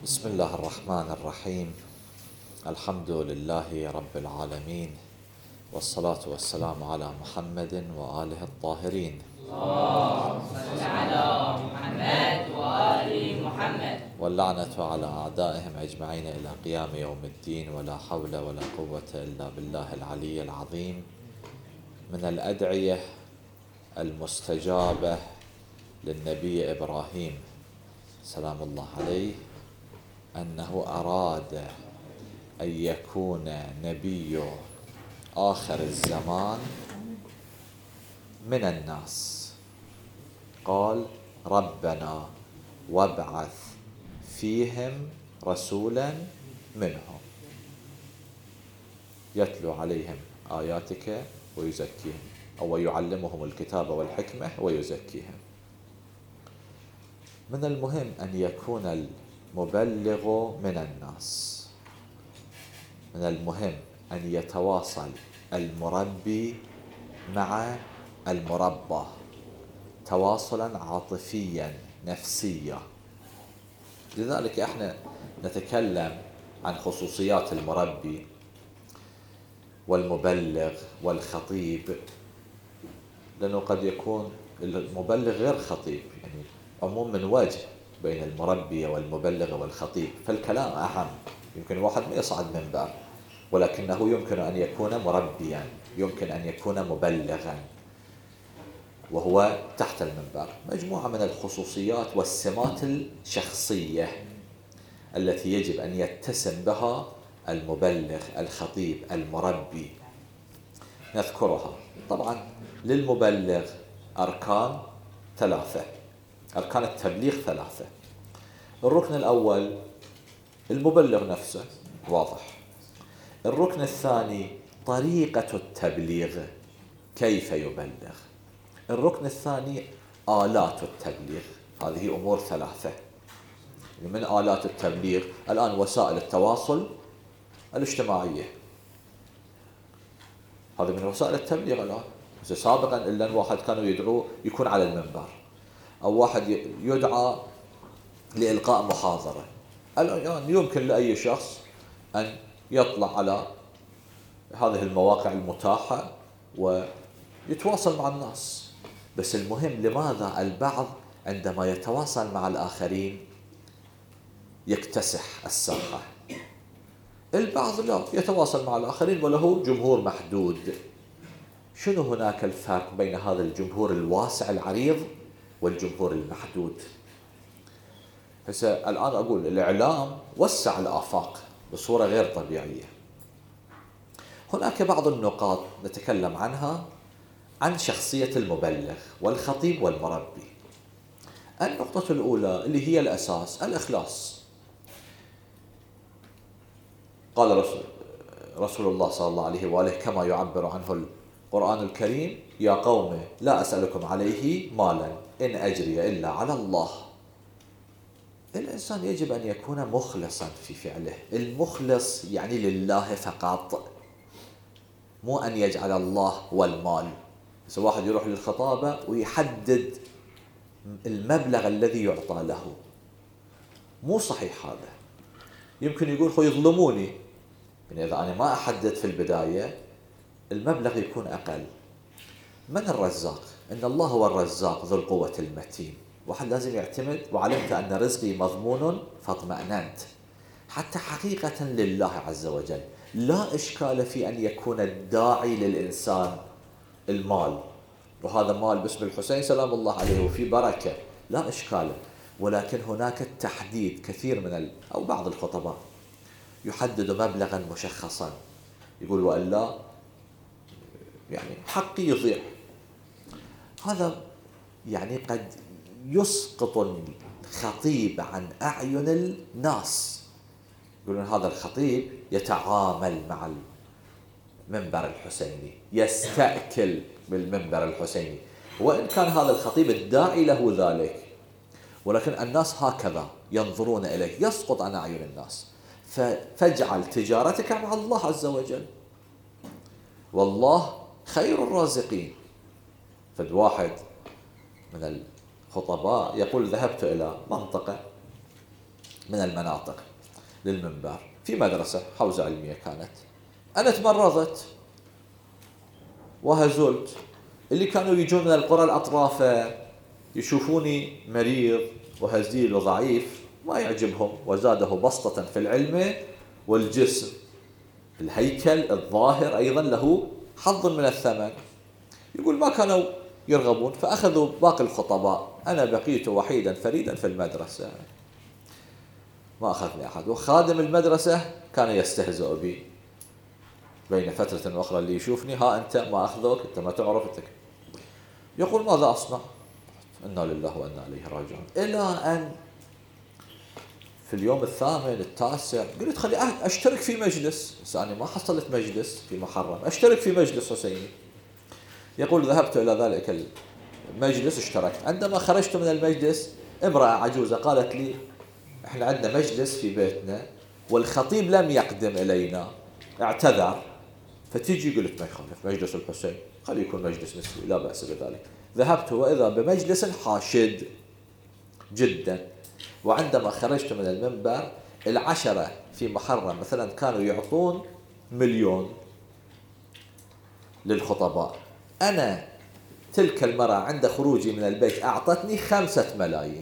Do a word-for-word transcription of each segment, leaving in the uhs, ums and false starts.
بسم الله الرحمن الرحيم. الحمد لله رب العالمين، والصلاة والسلام على محمد وآله الطاهرين. اللهم صل على محمد وآل محمد. واللعنة على أعدائهم أجمعين إلى قيام يوم الدين، ولا حول ولا قوة إلا بالله العلي العظيم. من الأدعية المستجابة للنبي إبراهيم سلام الله عليه أنه أراد أن يكون نبي آخر الزمان من الناس. قال: ربنا وابعث فيهم رسولا منهم يتلو عليهم آياتك ويزكيهم، أو يعلمهم الكتاب والحكمة ويزكيهم. من المهم أن يكون المبلغ من الناس، من المهم أن يتواصل المربي مع المربى تواصلا عاطفيا نفسيا. لذلك احنا نتكلم عن خصوصيات المربي والمبلغ والخطيب، لأنه قد يكون المبلغ غير خطيب، يعني عموم من وجه بين المربي والمبلغ والخطيب، فالكلام أهم. يمكن واحد ما يصعد منبر، ولكنه يمكن أن يكون مربيا، يمكن أن يكون مبلغا وهو تحت المنبر. مجموعة من الخصوصيات والسمات الشخصية التي يجب أن يتسم بها المبلغ الخطيب المربي نذكرها. طبعا للمبلغ أركان ثلاثة، أركان التبليغ ثلاثة. الركن الأول المبلغ نفسه واضح. الركن الثاني طريقة التبليغ، كيف يبلغ. الركن الثاني آلات التبليغ. هذه أمور ثلاثة. من آلات التبليغ الآن وسائل التواصل الاجتماعية، هذه من وسائل التبليغ الآن. سابقا إلا واحد كانوا يدعو يكون على المنبر، أو واحد يدعى لإلقاء محاضرة. الآن يمكن لأي شخص أن يطلع على هذه المواقع المتاحة ويتواصل مع الناس. بس المهم لماذا البعض عندما يتواصل مع الآخرين يكتسح الساحة، البعض لا يتواصل مع الآخرين وله جمهور محدود. شنو هناك الفرق بين هذا الجمهور الواسع العريض والجمهور المحدود؟ هسه الآن أقول الإعلام وسع الآفاق بصورة غير طبيعية. هناك بعض النقاط نتكلم عنها عن شخصية المبلغ والخطيب والمربي. النقطة الأولى اللي هي الأساس، الإخلاص. قال رسول, رسول الله صلى الله عليه وآله كما يعبر عنه القرآن الكريم: يا قوم لا أسألكم عليه مالا إن أجري إلا على الله. الإنسان يجب أن يكون مخلصا في فعله. المخلص يعني لله فقط، مو أن يجعل الله والمال. إذا واحد يروح للخطابة ويحدد المبلغ الذي يعطى له، مو صحيح هذا. يمكن يقول خو يظلموني، يعني إذا أنا ما أحدد في البداية المبلغ يكون أقل. من الرزاق؟ إن الله هو الرزاق ذو القوة المتين. واحد لازم يعتمد: وعلمت أن رزقي مضمون فاطمأننت. حتى حقيقة لله عز وجل لا إشكال في أن يكون الداعي للإنسان المال، وهذا مال باسم الحسين سلام الله عليه وفي بركة، لا إشكال. ولكن هناك التحديد. كثير من ال... أو بعض الخطباء يحدد مبلغا مشخصا، يقول وإلا يعني حقي يضيع. هذا يعني قد يسقط الخطيب عن أعين الناس. يقولون هذا الخطيب يتعامل مع المنبر الحسيني، يستأكل بالمنبر الحسيني، وإن كان هذا الخطيب الداعي له ذلك، ولكن الناس هكذا ينظرون إليه، يسقط عن أعين الناس. فاجعل تجارتك مع الله عز وجل، والله خير الرازقين. فالواحد من الخطباء يقول: ذهبت إلى منطقة من المناطق للمنبر في مدرسة حوزة علمية كانت. أنا تمرضت وهزلت، اللي كانوا يجون من القرى الأطراف يشوفوني مريض وهزيل وضعيف ما يعجبهم، وزاده بسطة في العلم والجسم، الهيكل الظاهر أيضا له حظ من الثمن. يقول ما كانوا يرغبون، فأخذوا باقي الخطباء، أنا بقيت وحيدا فريدا في المدرسة، ما أخذني أحد. وخادم المدرسة كان يستهزئ بي بين فترة وأخرى، اللي يشوفني ها أنت ما أخذوك، أنت ما تعرف أنت. يقول ماذا أصنع؟ إنا لله وإنا إليه راجعون. إلى أن في اليوم الثامن التاسع قلت خلي أشترك في مجلس، بس أنا ما حصلت مجلس في محرم، أشترك في مجلس حسيني. يقول ذهبت إلى ذلك المجلس اشتركت. عندما خرجت من المجلس امرأة عجوزة قالت لي احنا عندنا مجلس في بيتنا والخطيب لم يقدم إلينا، اعتذر، فتيجي. قلت ما يخالف، مجلس الحسين خلي يكون مجلس نسوي لا بأس بذلك. ذهبت وإذا بمجلس حاشد جدا. وعندما خرجت من المنبر العشرة في محرم مثلا كانوا يعطون مليون للخطباء، أنا تلك المرأة عند خروجي من البيت أعطتني خمسة ملايين.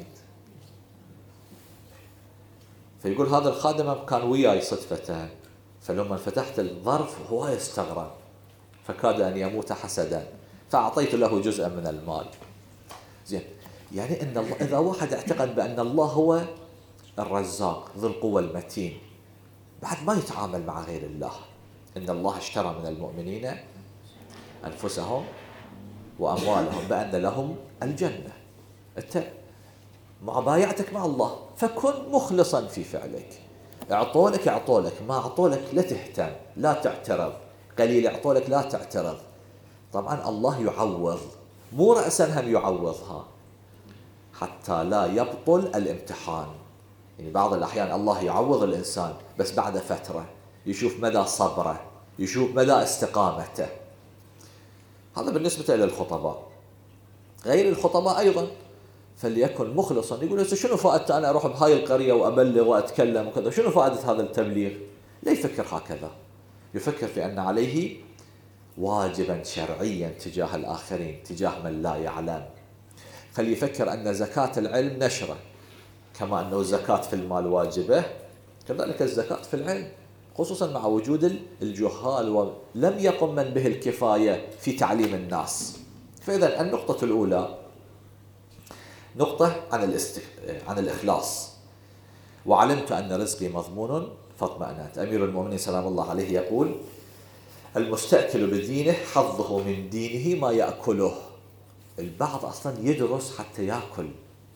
فيقول هذا الخادم كان وياي صدفة، فلما فتحت الظرف هو يستغرب فكاد أن يموت حسدا، فأعطيت له جزءا من المال. زين، يعني إن الله إذا واحد اعتقد بأن الله هو الرزاق ذو القوة المتين، بعد ما يتعامل مع غير الله. إن الله اشترى من المؤمنين أنفسهم وأموالهم بأن لهم الجنة. أنت مع بايعتك مع الله فكن مخلصا في فعلك. اعطولك اعطولك، ما اعطولك لا تهتم، لا تعترض. قليل اعطولك لا تعترض. طبعا الله يعوض، مو رأسا هم يعوضها حتى لا يبطل الامتحان. يعني بعض الأحيان الله يعوض الإنسان بس بعد فترة يشوف مدى صبره، يشوف مدى استقامته. هذا بالنسبة إلى الخطباء. غير الخطباء أيضا فليكن مخلصا. يقول شنو فائدة أنا أروح بهاي القرية وأبلغ وأتكلم وكذا، شنو فائدة هذا التبليغ؟ لا يفكر هكذا، يفكر في أن عليه واجبا شرعيا تجاه الآخرين، تجاه من لا يعلم. خلي يفكر أن زكاة العلم نشرة، كما أنه الزكاة في المال واجبة كذلك الزكاة في العلم، خصوصا مع وجود الجهال ولم يقم من به الكفاية في تعليم الناس. فإذا النقطة الأولى نقطة عن, الاست... عن الإخلاص. وعلمت أن رزقي مضمون فاطمأننت. أمير المؤمنين سلام الله عليه يقول المستأكل بدينه حظه من دينه ما يأكله. البعض أصلا يدرس حتى يأكل،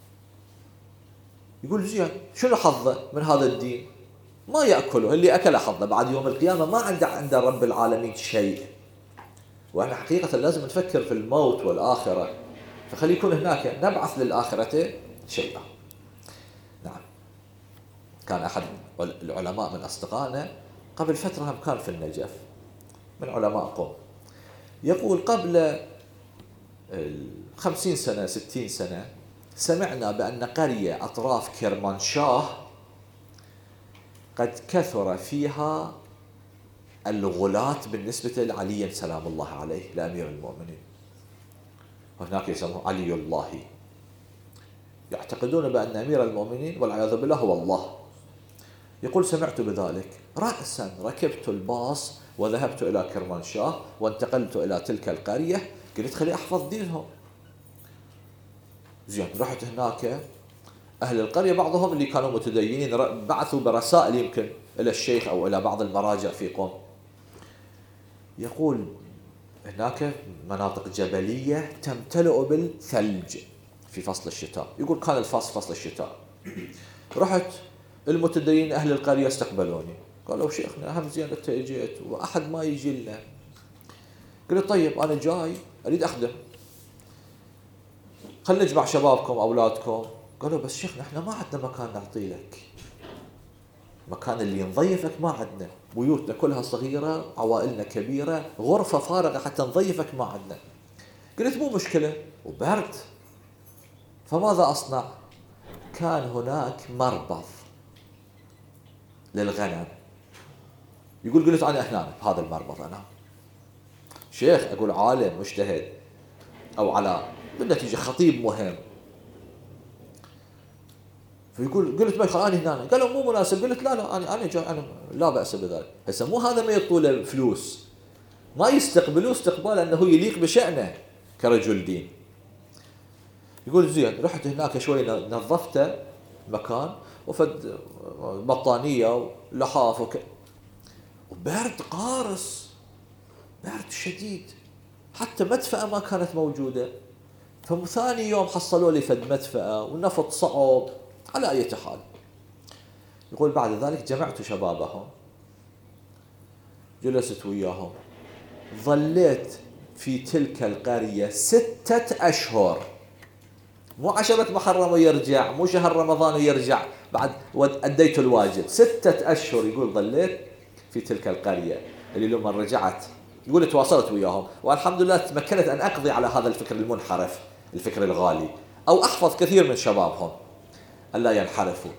يقول زين شنو حظه من هذا الدين؟ ما يأكله، اللي أكل حظه، بعد يوم القيامة ما عنده عند رب العالمين شيء. وإحنا حقيقة لازم نفكر في الموت والآخرة، فخلي يكون هناك نبعث للآخرة شيئا. نعم، كان أحد العلماء من أصدقائنا قبل فترة هم كان في النجف من علماء قوم، يقول قبل خمسين سنة ستين سنة سمعنا بأن قرية أطراف كرمانشاه قد كثر فيها الغلاة بالنسبة لعلي سلام الله عليه لأمير المؤمنين، وهناك يسموه علي الله، يعتقدون بأن أمير المؤمنين والعياذ بالله هو الله. يقول سمعت بذلك، رأسا ركبت الباص وذهبت إلى كرمانشاه وانتقلت إلى تلك القرية، قلت خلي أحفظ دينهم. زين، رحت هناك أهل القرية بعضهم اللي كانوا متدينين بعثوا برسائل يمكن إلى الشيخ أو إلى بعض المراجع في قوم. يقول هناك مناطق جبلية تمتلئ بالثلج في فصل الشتاء، يقول كان الفصل فصل الشتاء. رحت المتدينين أهل القرية استقبلوني، قالوا شيخنا أهم زين أنت اجيت وأحد ما يجي لنا. قلت طيب أنا جاي أريد أخدم، خلنا نجمع شبابكم أولادكم. قالوا بس شيخنا احنا ما عندنا مكان نعطي لك، مكان اللي نضيفك ما عندنا، بيوتنا كلها صغيرة، عوائلنا كبيرة، غرفة فارغة حتى نضيفك ما عندنا. قلت مو مشكلة وبرد، فماذا أصنع؟ كان هناك مربض للغنم. يقول قلت أنا هنا بهذا المربط أنا شيخ، أقول عالم مجتهد أو على بالنتيجة خطيب مهم، فيقول قلت ما خلاني هنا، قالوا مو مناسب، قلت لا لا أنا أنا جاي أنا لا بأس بذلك. هسه مو هذا ما يعطوا له فلوس، ما يستقبلوه استقبال أنه يليق بشأنه كرجل دين. يقول زين رحت هناك شوي نظفته مكان وفد بطانية ولحاف وك... وبرد قارس، برد شديد، حتى مدفأة ما كانت موجودة. فثاني يوم حصلوا لي فد مدفأة والنفط صعب. على أي حال يقول بعد ذلك جمعت شبابهم، جلست وياهم، ظليت في تلك القرية ستة أشهر، مو عشرة محرم ويرجع، مو شهر رمضان ويرجع بعد أديت الواجب، ستة أشهر. يقول ظليت في تلك القرية اللي لما رجعت يقول تواصلت وياهم، والحمد لله تمكنت أن أقضي على هذا الفكر المنحرف، الفكر الغالي، أو أحفظ كثير من شبابهم ألا ينحرفوا.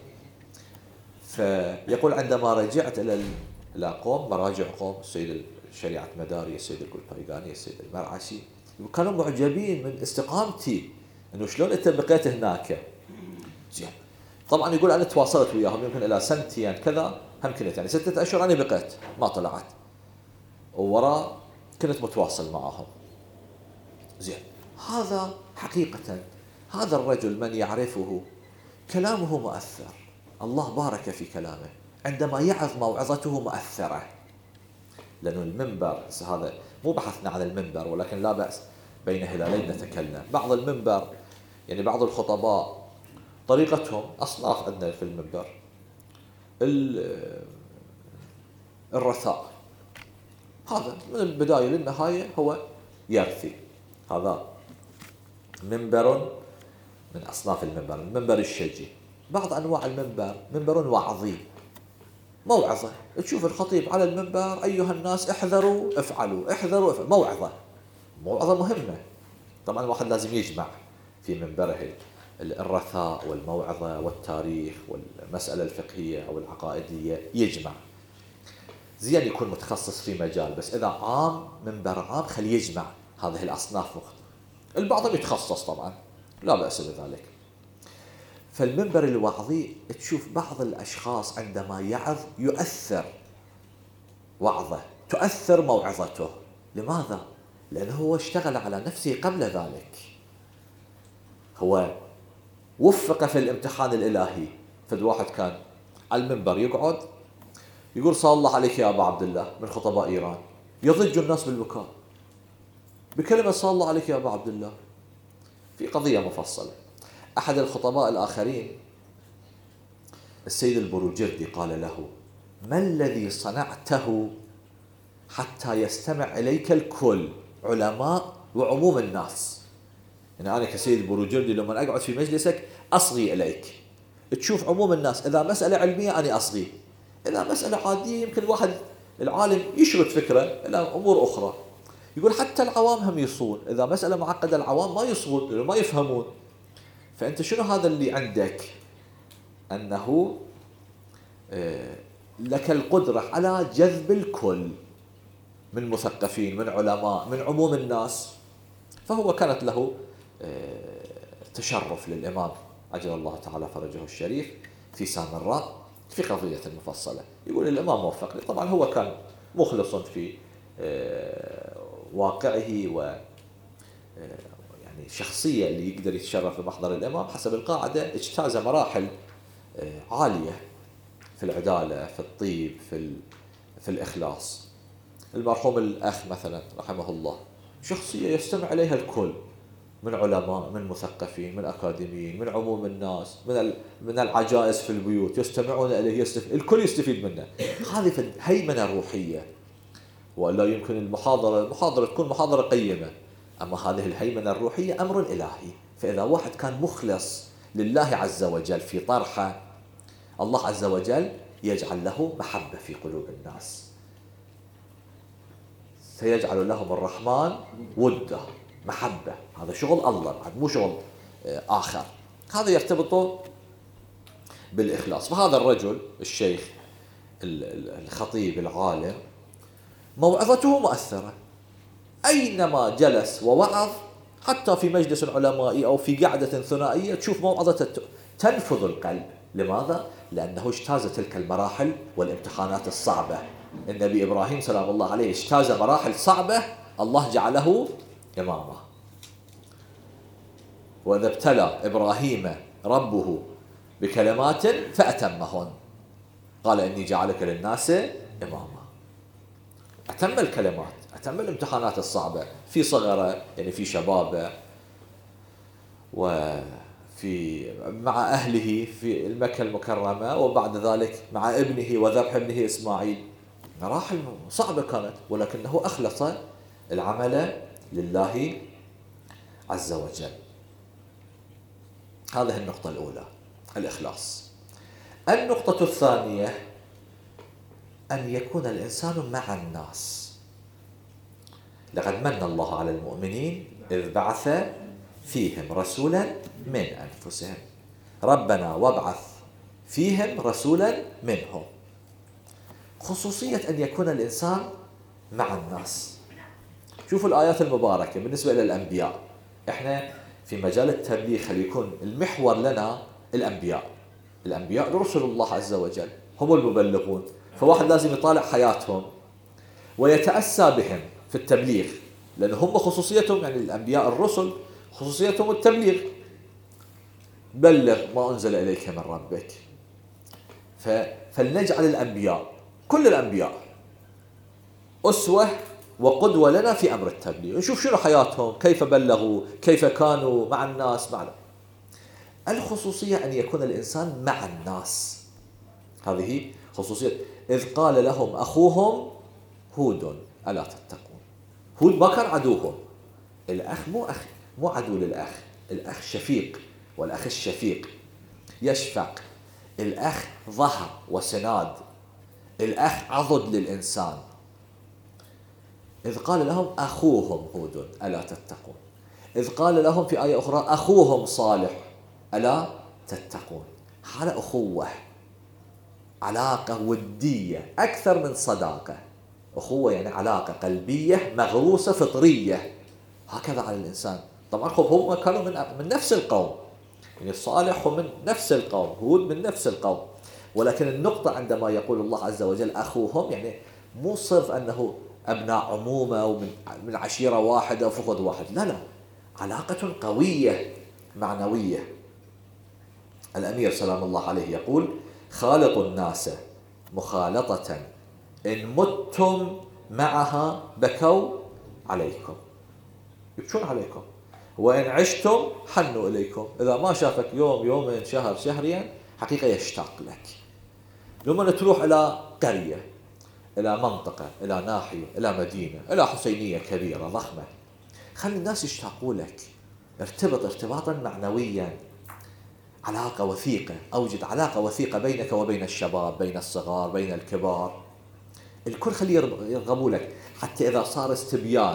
فيقول عندما رجعت إلى إلى قوم مراجع قوم السيد شريعة مداري، السيد القلبريقاني، السيد المرعشي، كانوا معجبين من استقامتي، انه شلون انت بقيت هناك. زين طبعا يقول انا تواصلت وياهم يمكن الى سنتين كذا، هم كنت يعني ستة اشهر انا بقيت ما طلعت، ووراء كنت متواصل معهم. زين هذا حقيقة هذا الرجل من يعرفه كلامه مؤثر، الله بارك في كلامه، عندما يعظ موعظته مؤثرة. لأنه المنبر هذا مو بحثنا عن المنبر، ولكن لا بأس بين هلالين نتكلم. بعض المنبر يعني بعض الخطباء طريقتهم أصناف عندنا في المنبر، الرثاء هذا من البداية للنهاية هو يرثي، هذا منبر من أصناف المنبر. المنبر الشجي، بعض أنواع المنبر منبر وعظي، موعظة، تشوف الخطيب على المنبر أيها الناس احذروا افعلوا احذروا افعلوا، موعظة، موعظة مهمة. طبعا الواحد لازم يجمع في منبره الرثاء والموعظة والتاريخ والمسألة الفقهية أو العقائدية، يجمع. زين يكون متخصص في مجال، بس إذا عام منبر عام خليه يجمع هذه الأصناف مختلفة. البعض يتخصص طبعا لا بأس بذلك. فالمنبر الوعظي تشوف بعض الأشخاص عندما يعظ يؤثر وعظه، تؤثر موعظته. لماذا؟ لأنه هو اشتغل على نفسه قبل ذلك، هو وفق في الامتحان الإلهي. فد واحد كان على المنبر يقعد يقول صلى الله عليك يا أبا عبد الله من خطباء إيران، يضج الناس بالبكاء بكلمة صلى الله عليك يا أبا عبد الله في قضية مفصلة. أحد الخطباء الآخرين السيد البروجردي قال له: ما الذي صنعته حتى يستمع إليك الكل، علماء وعموم الناس؟ يعني أنا كسيد البروجردي لما أقعد في مجلسك أصغي إليك، تشوف عموم الناس، إذا مسألة علمية أنا أصغي، إذا مسألة عادية يمكن الواحد العالم يشرد فكرة إلى أمور أخرى. يقول حتى العوام هم يصغون، إذا مسألة معقدة العوام ما يصغون لأنه ما يفهمون. فأنت شنو هذا اللي عندك؟ أنه لك القدرة على جذب الكل من مثقفين، من علماء، من عموم الناس. فهو كانت له تشرف للإمام عجل الله تعالى فرجه الشريف في سامراء في قضية مفصلة. يقول الإمام وفقني، طبعا هو كان مخلص في واقعه و يعني الشخصية اللي يقدر يتشرف بمحضر الإمام حسب القاعدة اجتاز مراحل عالية في العدالة، في الطيب، في في الإخلاص. المرحوم الأخ مثلا رحمه الله شخصية يستمع إليها الكل من علماء، من مثقفين، من أكاديميين، من عموم الناس، من من العجائز في البيوت يستمعون إليه، يستف... الكل يستفيد منه. هذه هيمنة روحية، ولا يمكن المحاضرة المحاضرة تكون محاضرة قيمة، أما هذه الهيمنة الروحية أمر إلهي. فإذا واحد كان مخلص لله عز وجل في طرحه، الله عز وجل يجعل له محبة في قلوب الناس، سيجعل لهم الرحمن وده، محبة. هذا شغل الله بعد، مو شغل آخر. هذا يرتبط بالإخلاص. فهذا الرجل الشيخ الخطيب العالم موعظته مؤثرة، أينما جلس ووعظ حتى في مجلس علمائي أو في قعدة ثنائية تشوف موعظته تنفذ القلب. لماذا؟ لأنه اجتاز تلك المراحل والامتحانات الصعبة. النبي إبراهيم سلام الله عليه اجتاز مراحل صعبة الله جعله إمامه. وإذا ابتلى إبراهيم ربه بكلمات فأتمهن قال إني جعلك للناس إماما. أتم الكلمات، أتم الامتحانات الصعبة في صغره يعني في شبابه وفي مع أهله في المكة المكرمة، وبعد ذلك مع ابنه وذبح ابنه إسماعيل. مراحل صعبة كانت، ولكنه أخلص العمل لله عز وجل. هذه النقطة الأولى، الإخلاص. النقطة الثانية أن يكون الإنسان مع الناس. لقد من الله على المؤمنين إذ بعث فيهم رسولا من أنفسهم. ربنا وابعث فيهم رسولا منهم. خصوصية أن يكون الإنسان مع الناس. شوفوا الآيات المباركة بالنسبة إلى الأنبياء. إحنا في مجال التبليغ خلي يكون المحور لنا الأنبياء. الأنبياء رسل الله عز وجل، هم المبلغون، فواحد لازم يطالع حياتهم ويتأسى بهم في التبليغ، لأن هم خصوصيتهم يعني الأنبياء الرسل خصوصيتهم التبليغ. بلغ ما أنزل إليك من ربك. فلنجعل الأنبياء كل الأنبياء أسوة وقدوة لنا في أمر التبليغ. نشوف شنو حياتهم، كيف بلغوا، كيف كانوا مع الناس. مع الخصوصية أن يكون الإنسان مع الناس، هذه خصوصية. إذ قال لهم أخوهم هود ألا تتقون. هود ما كان عدوهم. الأخ مو أخ مو عدو للأخ، الأخ شفيق، والأخ الشفيق يشفق. الأخ ظهر وسناد، الأخ عضد للإنسان. إذ قال لهم أخوهم هود ألا تتقون. إذ قال لهم في آية أخرى أخوهم صالح ألا تتقون. حالة أخوة، علاقة ودية أكثر من صداقة. أخوة يعني علاقة قلبية مغروسة فطرية، هكذا على الإنسان. طبعا هم كانوا من من نفس القوم، يعني الصالح هم من نفس القوم، هود من نفس القوم. ولكن النقطة عندما يقول الله عز وجل أخوهم يعني مو صرف أنه أبناء عمومة ومن من عشيرة واحدة وفقد واحد، لا لا، علاقة قوية معنوية. الأمير سلام الله عليه يقول خالطوا الناس مخالطة إن متم معها بكوا عليكم، يبكون عليكم، وإن عشتم حنوا إليكم. إذا ما شافك يوم يومين شهر شهرين حقيقة يشتاق لك. لما تروح إلى قرية، إلى منطقة، إلى ناحية، إلى مدينة، إلى حسينية كبيرة ضخمة، خلي الناس يشتاقوا لك. ارتبط ارتباطا معنويا، علاقة وثيقة. أوجد علاقة وثيقة بينك وبين الشباب، بين الصغار، بين الكبار. الكل خلي يرغبوا لك. حتى إذا صار استبيان،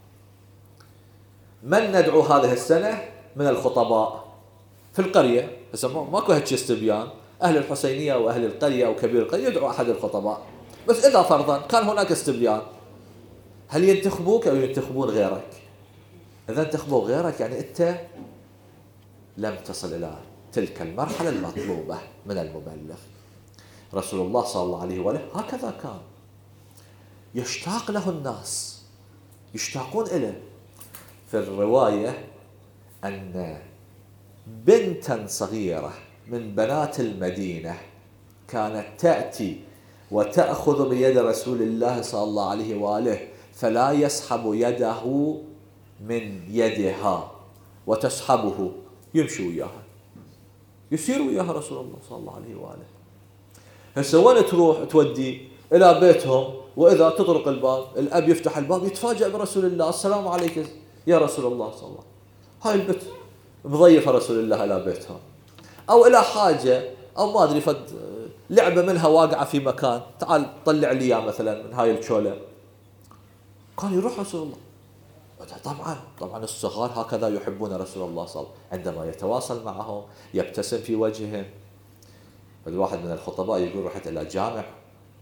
من ندعو هذه السنة من الخطباء في القرية؟ بس ماكو هيك استبيان. أهل الحسينية وأهل القرية وكبير القرية يدعو أحد الخطباء. بس إذا فرضا كان هناك استبيان، هل ينتخبوك أو ينتخبون غيرك؟ إذا انتخبوا غيرك يعني أنت لم تصل إلى تلك المرحلة المطلوبة من المبلغ. رسول الله صلى الله عليه وآله هكذا كان، يشتاق له الناس، يشتاقون إليه. في الرواية أن بنتا صغيرة من بنات المدينة كانت تأتي وتأخذ بيد رسول الله صلى الله عليه وآله فلا يسحب يده من يدها وتسحبه، يمشي وياها، يسير وياها رسول الله صلى الله عليه وآله. هسه وين تروح تودي؟ إلى بيتهم، وإذا تطرق الباب الأب يفتح الباب يتفاجأ برسول الله، السلام عليك يا رسول الله صلى الله عليه وسلم. هاي البيت مضيفة رسول الله إلى بيتهم، أو إلى حاجة، أو ما أدري فد لعبة منها واقعة في مكان، تعال طلع لي مثلا من هاي الشولة. كان يروح رسول الله. طبعا طبعا الصغار هكذا يحبون رسول الله صلى الله عليه وسلم، عندما يتواصل معهم يبتسم في وجههم. الواحد من الخطباء يقول رحت إلى جامع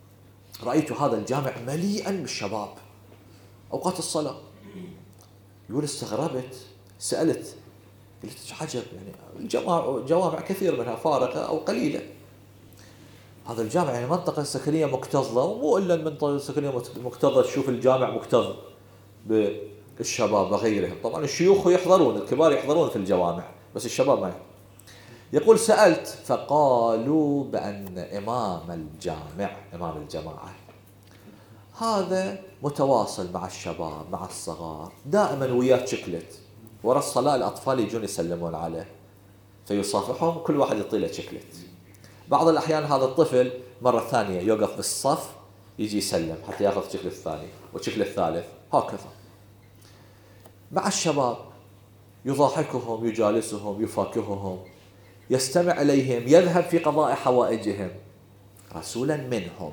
رأيت هذا الجامع مليئا بالشباب أوقات الصلاة. يقول استغربت، سألت، قلت عجب، يعني الجوامع جوامع كثير منها فارغة أو قليلة، هذا الجامع يعني منطقة سكنية مكتظة، ومو إلا المنطقة السكنية مكتظة تشوف الجامع مكتظ بالشباب وغيرهم. طبعا الشيوخ يحضرون، الكبار يحضرون في الجوامع، بس الشباب ما يحضرون. يقول سألت فقالوا بأن إمام الجامع، إمام الجماعة، هذا متواصل مع الشباب مع الصغار، دائما وياه شكلت، ورا الصلاة الأطفال يجون يسلمون عليه فيصافحهم، كل واحد يطيله شكلت. بعض الأحيان هذا الطفل مرة ثانية يوقف بالصف يجي يسلم حتى يأخذ شكل الثاني وشكل الثالث، هكذا مع الشباب، يضاحكهم، يجالسهم، يفاكههم، يستمع إليهم، يذهب في قضاء حوائجهم، رسولا منهم،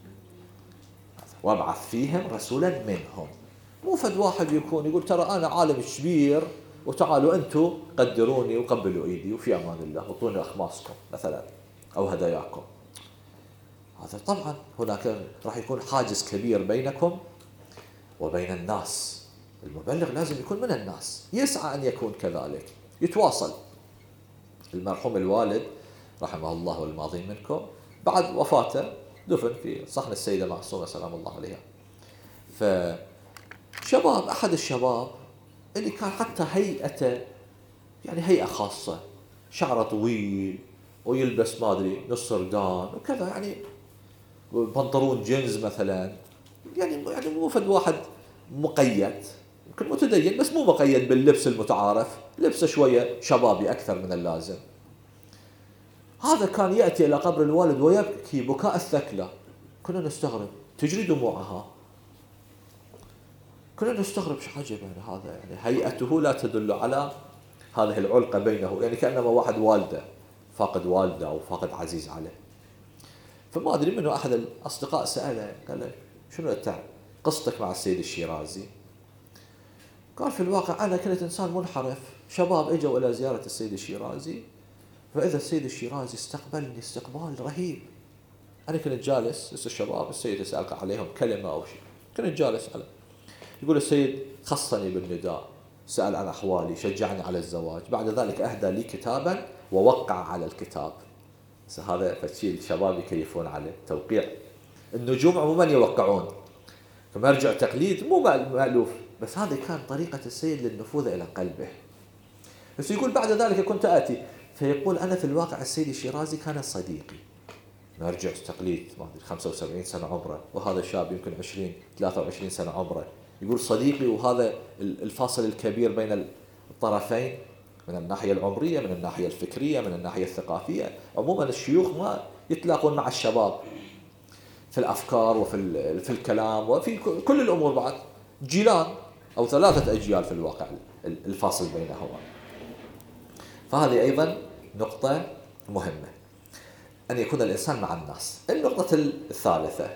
وابعث فيهم رسولا منهم. مو فد واحد يكون يقول ترى أنا عالم كبير وتعالوا أنتم قدروني وقبلوا إيدي وفي أمان الله وطوني أخماسكم مثلا أو هداياكم. هذا طبعا هناك راح يكون حاجز كبير بينكم وبين الناس. المبلغ لازم يكون من الناس، يسعى أن يكون كذلك، يتواصل. المرحوم الوالد رحمه الله والماضي منكم بعد وفاته دفن في صحن السيدة معصومة سلام الله عليها. فشباب، أحد الشباب اللي كان حتى هيئته يعني هيئة خاصة، شعره طويل ويلبس ما أدري نص ردان وكذا، يعني بنطلون جينز مثلا، يعني يعني مو فد واحد مقيد، يمكن متدين بس مو مقيد باللبس المتعارف، لبسه شوية شبابي أكثر من اللازم. هذا كان يأتي إلى قبر الوالد ويبكي بكاء الثكلى، كنا نستغرب، تجري دموعها، كنا نستغرب شو عجب يعني هذا، يعني هيئته لا تدل على هذه العلقة بينه، يعني كأنما واحد والده فاقد والده أو فاقد عزيز عليه. فما أدري منه أحد الأصدقاء سأله، قال له شنو أنت قصتك مع السيد الشيرازي؟ قال في الواقع أنا كنت إنسان منحرف، شباب إجوا إلى زيارة السيد الشيرازي، فإذا السيد الشيرازي استقبلني استقبال رهيب. أنا كنت جالس، لسه الشباب، السيد يسألك عليهم كلمة أو شيء، كنت جالس على، يقول السيد خصني بالنداء، سأل عن أحوالي، شجعني على الزواج، بعد ذلك أهدى لي كتابا ووقع على الكتاب. هذا فشي الشباب يكيفون عليه، توقيع. النجوم عموما يوقعون كمرجع تقليد مو مألوف، بس هذه كان طريقة السيد للنفوذ إلى قلبه. بس يقول بعد ذلك كنت آتي فيقول أنا في الواقع السيد الشيرازي كان صديقي، مرجع تقليد ما أدري خمسة وسبعين سنة عمره، وهذا شاب يمكن عشرين ثلاثة وعشرين سنة عمره، يقول صديقي، وهذا الفاصل الكبير بين الطرفين من الناحية العمرية، من الناحية الفكرية، من الناحية الثقافية. عموما الشيوخ ما يتلاقون مع الشباب في الأفكار وفي في الكلام وفي كل الأمور، بعد جيلان أو ثلاثة أجيال في الواقع الفاصل بينهما. فهذه أيضا نقطة مهمة، أن يكون الإنسان مع الناس. النقطة الثالثة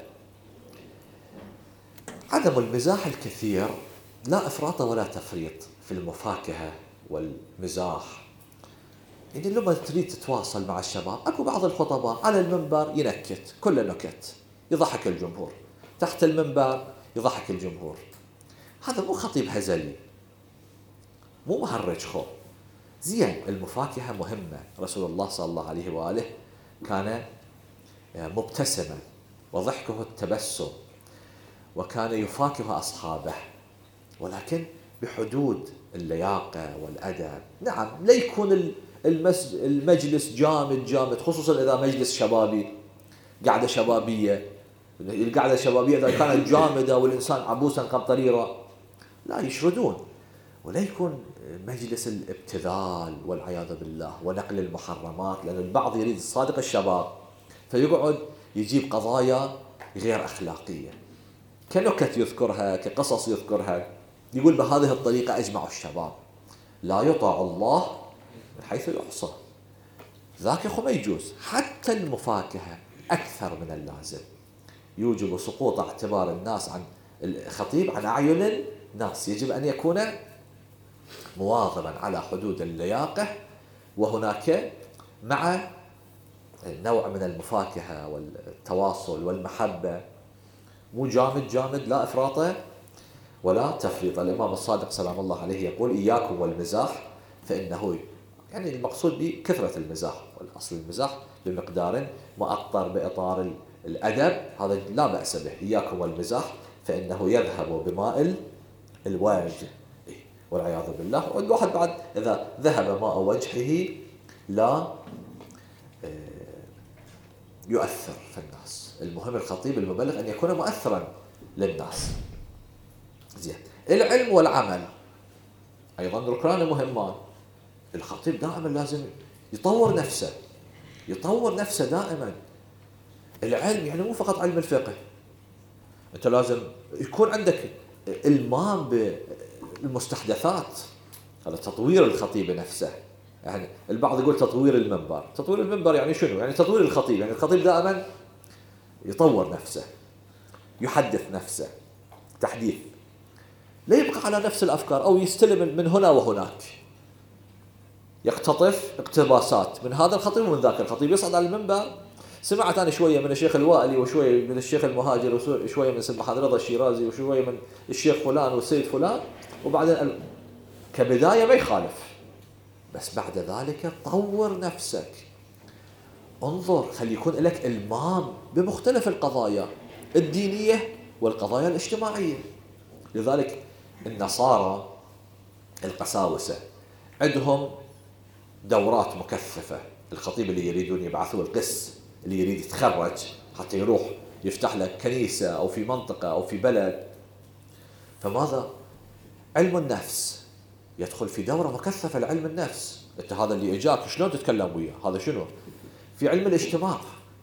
عدم المزاح الكثير، لا إفراط ولا تفريط في المفاكهة والمزاح. يعني لما تريد تتواصل مع الشباب، أكو بعض الخطباء على المنبر ينكت كل نكت، يضحك الجمهور، تحت المنبر يضحك الجمهور. هذا مو خطيب هزلي، مو مهرج خو. زين، المفاكهة مهمة، رسول الله صلى الله عليه وآله كان مبتسما وضحكه التبسم، وكان يفاكه أصحابه، ولكن بحدود اللياقة والأدب. نعم، لا يكون المجلس جامد جامد، خصوصا إذا مجلس شبابي، قاعدة شبابية. القعدة الشبابية إذا كانت جامدة والإنسان عبوسا قمطريرا لا يشردون، ولا يكون مجلس الابتذال والعياذ بالله ونقل المحرمات، لأن البعض يريد الصادق الشباب فيقعد يجيب قضايا غير أخلاقية، كنكت يذكرها، كقصص يذكرها، يقول بهذه الطريقة أجمع الشباب. لا يطاع الله من حيث يعصى، ذاك خو ما يجوز. حتى المفاكهة أكثر من اللازم يوجب سقوط اعتبار الناس عن الخطيب عن أعين الناس. يجب أن يكون مواظبا على حدود اللياقة، وهناك مع نوع من المفاكهة والتواصل والمحبة مو جامد جامد، لا إفراطه ولا تفريط. الإمام الصادق سلام الله عليه يقول إياكم والمزاح فإنه، يعني المقصود به كثرة المزاح، والأصل المزاح بمقدار مؤطر بإطار الأدب، هذا لا بأس به. إياكم والمزاح فإنه يذهب بماء الوجه، والعياذ بالله. والواحد بعد إذا ذهب ماء وجهه لا يؤثر في الناس. المهم الخطيب المبلغ أن يكون مؤثرا للناس. زين، العلم والعمل أيضا ركنان مهمان. الخطيب دائما لازم يطور نفسه، يطور نفسه دائما. العلم يعني مو فقط علم الفقه، أنت لازم يكون عندك إلمام بالمستحدثات، هذا تطوير الخطيب نفسه. يعني البعض يقول تطوير المنبر، تطوير المنبر يعني شنو؟ يعني تطوير الخطيب، يعني الخطيب دائما يطور نفسه، يحدث نفسه تحديث، لا يبقى على نفس الأفكار أو يستلم من هنا وهناك، يقتطف اقتباسات من هذا الخطيب ومن ذاك الخطيب. يصعد على المنبر، سمعت أنا شوية من الشيخ الوائلي وشوية من الشيخ المهاجر وشوية من سيد محمد رضا الشيرازي وشوية من الشيخ فلان والسيد فلان، وبعدين كبداية ما يخالف، بس بعد ذلك طور نفسك، انظر، خلي يكون لك إلمام بمختلف القضايا الدينية والقضايا الاجتماعية. لذلك النصارى القساوسة عندهم دورات مكثفة. الخطيب اللي يريدون يبعثوه القس، اللي يريد يتخرج حتى يروح يفتح لك كنيسة أو في منطقة أو في بلد، فماذا؟ علم النفس، يدخل في دورة مكثفة لعلم النفس. انت هذا اللي اجاك شلون تتكلم وياه؟ هذا شنو؟ في علم الاجتماع،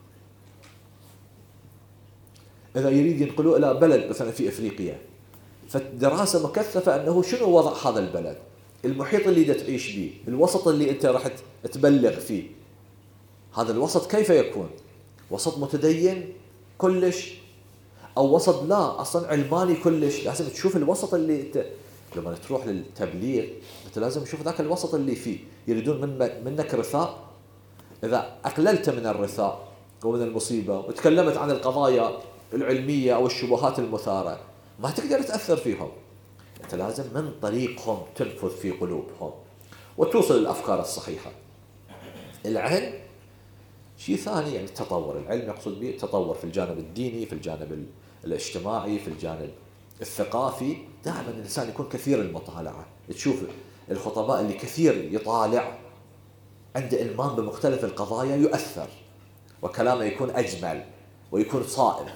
اذا يريد ينقلوه الى بلد مثلا في افريقيا، فالدراسة مكثفة انه شنو وضع هذا البلد، المحيط اللي تعيش به، الوسط اللي انت راح تبلغ فيه، هذا الوسط كيف يكون؟ وسط متدين كلش او وسط لا اصلا علماني كلش؟ لازم تشوف الوسط اللي انت لما تروح للتبليغ انت لازم تشوف ذاك الوسط اللي فيه. يريدون من منك رثاء، اذا اقللت من الرثاء ومن المصيبه وتكلمت عن القضايا العلميه او الشبهات المثاره ما تقدر تاثر فيهم. انت لازم من طريقهم تنفذ في قلوبهم وتوصل الافكار الصحيحه. العلم شيء ثاني، يعني التطور. العلم يقصد به التطور في الجانب الديني، في الجانب الاجتماعي، في الجانب الثقافي. دائما الانسان يكون كثير المطالعه، تشوف الخطباء اللي كثير يطالع عنده إلمام بمختلف القضايا يؤثر، وكلامه يكون أجمل ويكون صائب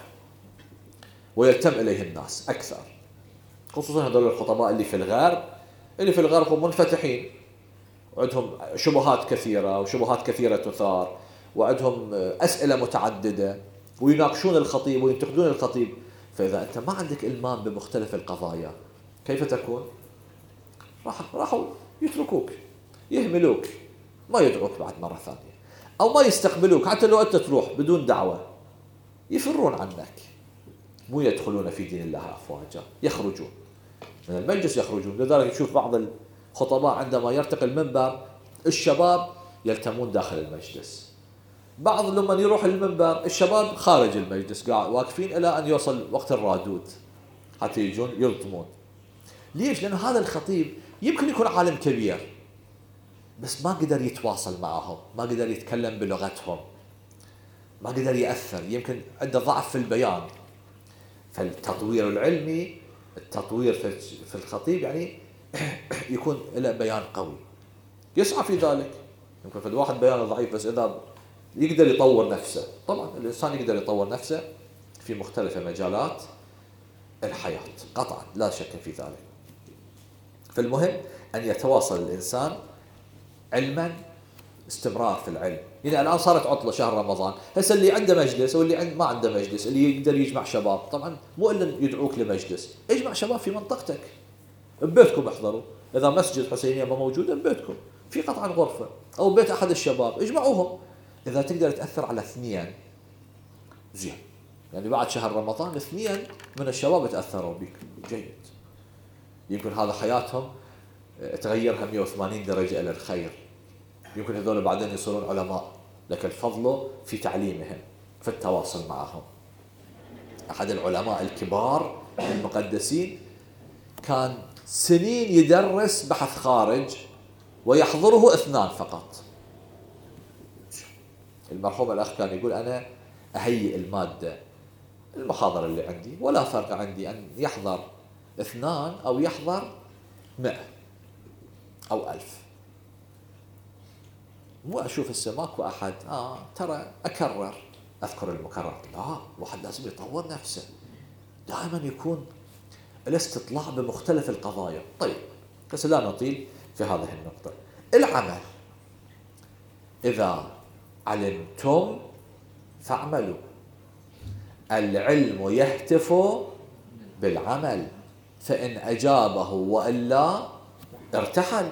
ويلتم إليه الناس أكثر، خصوصا هذول الخطباء اللي في الغرب. اللي في الغرب هم منفتحين وعندهم شبهات كثيرة وشبهات كثيرة تثار وعندهم أسئلة متعددة ويناقشون الخطيب وينتقدون الخطيب. فإذا أنت ما عندك إلمام بمختلف القضايا كيف تكون؟ راح راحوا يتركوك، يهملوك، ما يدعوك بعد مرة ثانية، أو ما يستقبلوك. حتى لو أنت تروح بدون دعوة يفرون عنك، مو يدخلون في دين الله أفواجا، يخرجون من المجلس، يخرجون. لذلك تشوف بعض الخطباء عندما يرتقي المنبر الشباب يلتمون داخل المجلس، بعض لما يروح المنبر الشباب خارج المجلس قاعد واقفين إلى أن يوصل وقت الرادود حتى يجون يلطمون. ليش؟ لأن هذا الخطيب يمكن يكون عالم كبير بس ما قدر يتواصل معهم، ما قدر يتكلم بلغتهم، ما قدر يأثر، يمكن عنده ضعف في البيان. فالتطوير العلمي، التطوير في الخطيب يعني يكون له بيان قوي، يسعى في ذلك. يمكن في واحد بيانه ضعيف بس إذا يقدر يطور نفسه. طبعا الإنسان يقدر يطور نفسه في مختلف مجالات الحياة قطعا لا شك في ذلك. فالمهم أن يتواصل الإنسان علما، استمرار في العلم. يعني الآن صارت عطلة شهر رمضان، هسه اللي عنده مجلس واللي عند ما عنده مجلس، اللي يقدر يجمع شباب، طبعا مو إلا يدعوك لمجلس، اجمع شباب في منطقتك، ببيتكم احضروا. إذا مسجد حسينية ما موجودة ببيتكم في قطعا غرفة أو بيت أحد الشباب اجمعوهم. إذا تقدر تأثر على اثنين زين، يعني بعد شهر رمضان اثنين من الشباب تأثروا بك جيد، يمكن هذا حياتهم تغيرها مئة وثمانين درجة إلى الخير. يمكن هذول بعدين يصيرون علماء، لك الفضل في تعليمهم، في التواصل معهم. أحد العلماء الكبار المقدسين، كان سنين يدرس بحث خارج ويحضره اثنان فقط. المرحوم الأخ كان يقول أنا أهيئ المادة المحاضرة اللي عندي، ولا فرق عندي أن يحضر اثنان أو يحضر مئة أو ألف. مو أشوف هسه ماكو أحد آه ترى أكرر أذكر المكرر، لا، واحد لازم يطور نفسه دائما، يكون الاستطلاع بمختلف القضايا. طيب بس لا نطيل في هذه النقطة. العمل، إذا علمتم فاعملوا، العلم يهتف بالعمل، فإن أجابه وإلا ارتحل.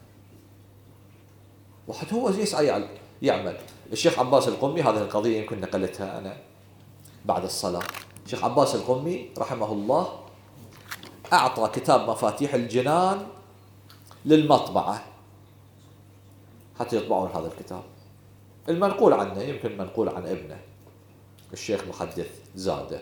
واحد هو يسعى يعمل. الشيخ عباس القمي، هذه القضية يمكن نقلتها أنا بعد الصلاة، الشيخ عباس القمي رحمه الله أعطى كتاب مفاتيح الجنان للمطبعة حتى يطبعون هذا الكتاب. المنقول عنه يمكن منقول عن ابنه الشيخ محدث زاده،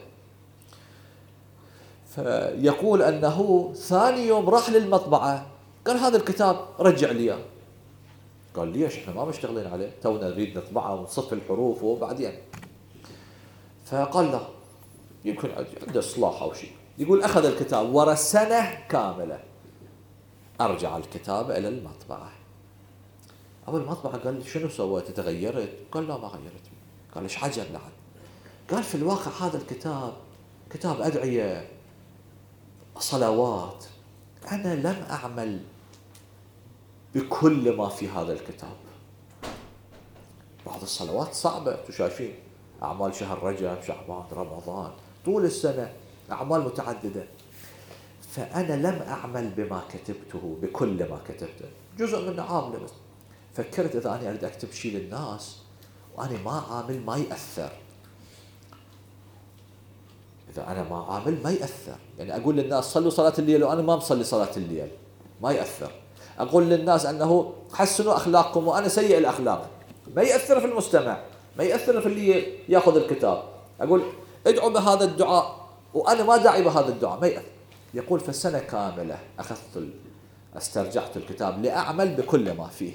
فيقول أنه ثاني يوم راح للمطبعة قال هذا الكتاب رجع لي. قال ليش احنا ما مشتغلين عليه، تونا نريد نطبعه ونصف الحروف وبعدين. فقال لا، يمكن عنده اصلاح او شيء. يقول اخذ الكتاب ورا سنه كامله ارجع الكتاب الى المطبعه. اول المطبعه قال شنو سويت، تغيرت؟ قال لا ما غيرت. قال ايش عجب لعد؟ قال في الواقع هذا الكتاب كتاب ادعيه صلوات، انا لم اعمل بكل ما في هذا الكتاب. بعض الصلوات صعبة، شايفين أعمال شهر رجب، شعبان، رمضان، طول السنة أعمال متعددة. فأنا لم أعمل بما كتبته بكل ما كتبته، جزء منه عامله بس. فكرت إذا أنا أريد أكتب شيء للناس وأنا ما عامل ما يأثر، إذا أنا ما عامل ما يأثر. يعني أقول للناس صلوا صلاة الليل وأنا ما مصلي صلاة الليل، ما يأثر. أقول للناس أنه حسنوا أخلاقكم وأنا سيء الأخلاق، ما يأثر في المجتمع، ما يأثر في اللي يأخذ الكتاب. أقول ادعوا بهذا الدعاء وأنا ما داعي بهذا الدعاء، ما يأثر. يقول في السنة كاملة أخذت استرجعت الكتاب لأعمل بكل ما فيه،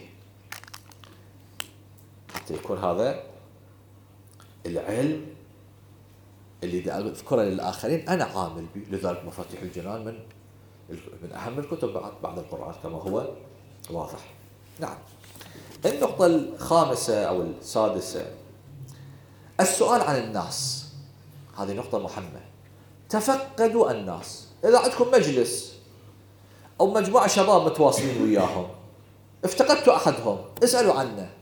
حتى يكون هذا العلم اللي أذكره للآخرين أنا عامل به. لذلك مفاتيح الجنان من من أهم الكتب بعد بعد القرآن كما هو واضح. نعم. النقطة الخامسة أو السادسة، السؤال عن الناس. هذه نقطة مهمة. تفقدوا الناس. إذا عندكم مجلس أو مجموعة شباب متواصلين وياهم، افتقدتوا أحدهم، اسألوا عنه.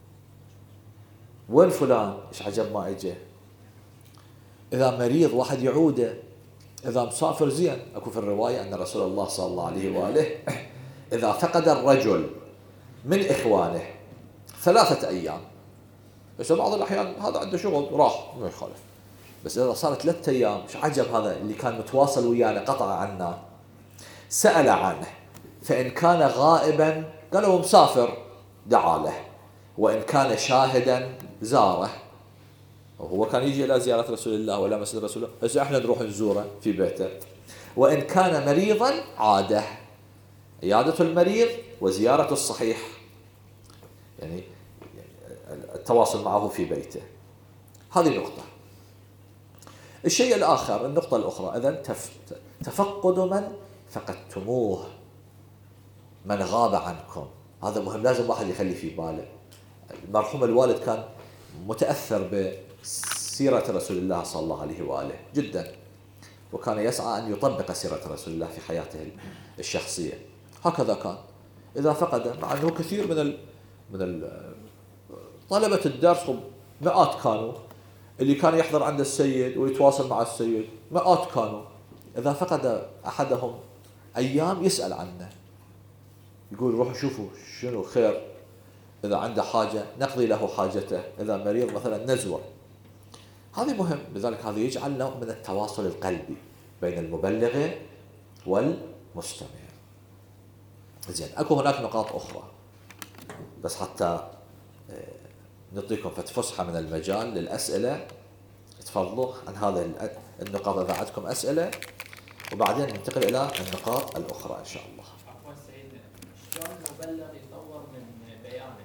وين فلان؟ إيش عجب ما إجا؟ إذا مريض واحد يعوده، إذا مسافر زين. أكو في الرواية أن رسول الله صلى الله عليه وآله إذا فقد الرجل من إخوانه ثلاثة أيام، بس بعض الأحيان هذا عنده شغل راح ما يخالف، بس إذا صارت ثلاثة أيام، إيش عجب هذا اللي كان متواصل ويانا قطع عنا. سأل عنه، فإن كان غائبا قالوا مسافر دعا له، وإن كان شاهدا زاره. وهو كان يجي إلى زيارة رسول الله ولا مسجد رسول الله، بس إحنا نروح نزوره في بيته. وإن كان مريضا عاده، عيادة المريض وزيارة الصحيح، يعني التواصل معه في بيته. هذه نقطة. الشيء الآخر، النقطة الأخرى، إذن تفقد من فقدتموه، من غاب عنكم. هذا مهم، لازم واحد يخلي في باله. المرحوم الوالد كان متأثر بسيرة رسول الله صلى الله عليه وآله جدا، وكان يسعى أن يطبق سيرة رسول الله في حياته الشخصية. هكذا كان إذا فقد، مع أنه كثير من ال من ال طلبة الدرس مئات كانوا، اللي كان يحضر عند السيد ويتواصل مع السيد مئات كانوا. إذا فقد أحدهم أيام يسأل عنه، يقول روحوا شوفوا شنو خير، إذا عنده حاجة نقضي له حاجته، إذا مريض مثلا نزوره. هذا مهم. لذلك هذا يجعل نوع من التواصل القلبي بين المبلغ والمستمع. زين، أكو هناك نقاط أخرى بس حتى نعطيكم فسحة من المجال للأسئلة. تفضلوا عن هذا النقاط إذا عندكم أسئلة، وبعدين ننتقل إلى النقاط الأخرى إن شاء الله. عفوا سيدنا، شلون المبلغ يطور من بيانه؟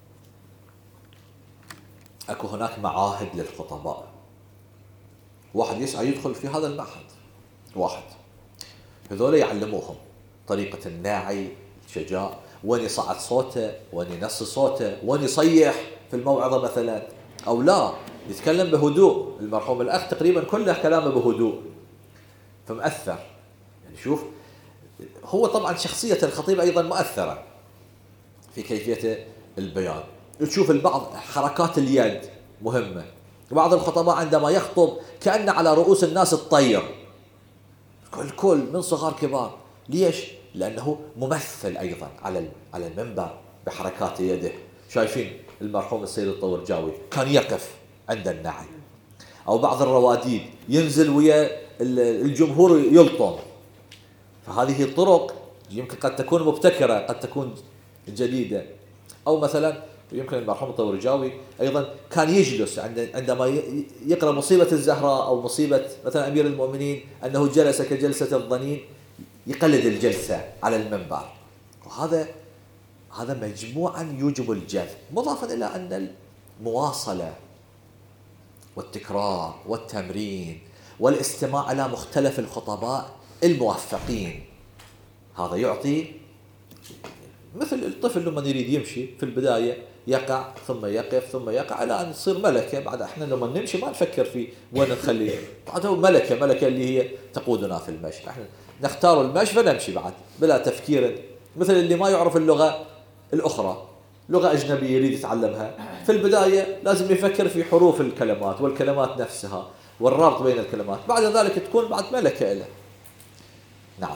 أكو هناك معاهد للخطباء، واحد يسعى يدخل في هذا المعهد، واحد هذول يعلموهم طريقة الناعي، الشجاع، وين يصعد صوته، وين ينص صوته، وين يصيح في الموعظة مثلا أو لا، يتكلم بهدوء. المرحوم الأخ تقريبا كله كلامه بهدوء، فمؤثر. يعني شوف، هو طبعا شخصية الخطيب أيضا مؤثرة في كيفية البيان. تشوف البعض حركات اليد مهمة، بعض الخطباء عندما يخطب كأن على رؤوس الناس الطير، كل كل من صغار كبار. ليش؟ لأنه ممثل أيضا على على المنبر بحركات يده. شايفين المرحوم السيد الطورجاوي كان يقف عند النعي، أو بعض الرواديد ينزل ويا الجمهور يلطم. فهذه طرق يمكن قد تكون مبتكرة، قد تكون جديدة. أو مثلا يمكن المرحوم الطورجاوي أيضا كان يجلس عندما يقرأ مصيبة الزهراء أو مصيبة مثلا أمير المؤمنين، أنه جلس كجلسة الضنين، يقلد الجلسة على المنبر. وهذا هذا مجموعا يوجب الجذب، مضافا إلى أن المواصلة والتكرار والتمرين والاستماع إلى مختلف الخطباء الموفقين، هذا يعطي. مثل الطفل لما يريد يمشي في البداية يقع ثم يقف ثم يقع إلى أن تصير ملكة. بعد احنا لما نمشي ما نفكر في وين نخليه، بعد هو ملكة ملكة اللي هي تقودنا في المشي. احنا نختار المشي فنمشي بعد بلا تفكير. مثل اللي ما يعرف اللغة الأخرى، لغة أجنبية يريد يتعلمها، في البداية لازم يفكر في حروف الكلمات والكلمات نفسها والربط بين الكلمات، بعد ذلك تكون بعد ملكة له. نعم.